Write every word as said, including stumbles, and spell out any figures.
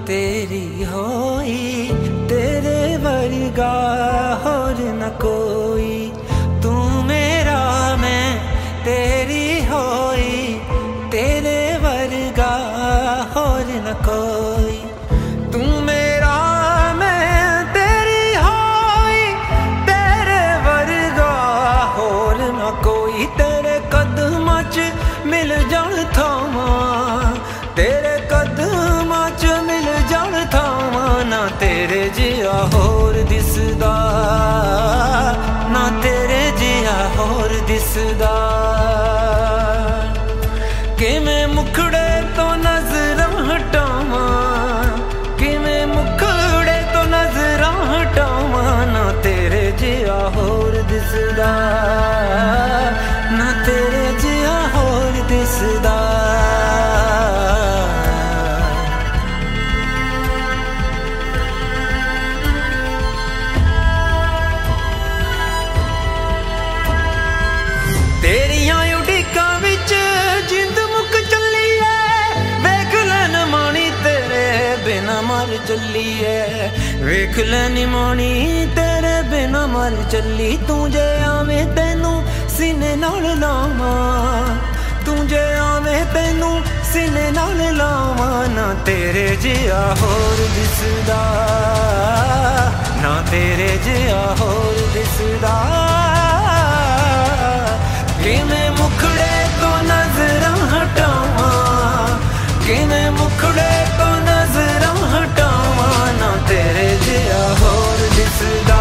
तेरी होई, तेरे वर्गा होर न कोई। तू मेरा मैं तेरी होई, तेरे वर्गा होर न कोई। तू मेरा मैं तेरी होई, तेरे वर्गा होर न कोई। तेरे कदमां च मिल जाण थावां, तेरे कदमां च मिल जाण थावां। ना तेरे जिहा होर दिसदा, ना तेरे जिहा होर दिसदा। किवें मुखड़े तो नजरां हटावां, किवें मुखड़े तो नजरां हटावां। ना तेरे जिहा होर दिसदा, ना तेरे जिहा होर दिसदा। तेरियां उड़ीकां विच जिंद मुक चली है, वेख लैन मानी तेरे बिना मर चली है। वेख लैन मानी तेरे बिना मर चली। तू जे आवें तैनू सीने नाल लावां, तू जे आवें तैनू सीने नाल लावां। ना तेरे जिहा होर दिसदा, ना तेरे जिहा होर दिसदा। किवें मुखड़े तो नजरां हटावां, किवें मुखड़े तो नजरां हटावां। ना तेरे जिहा होर दिसदा।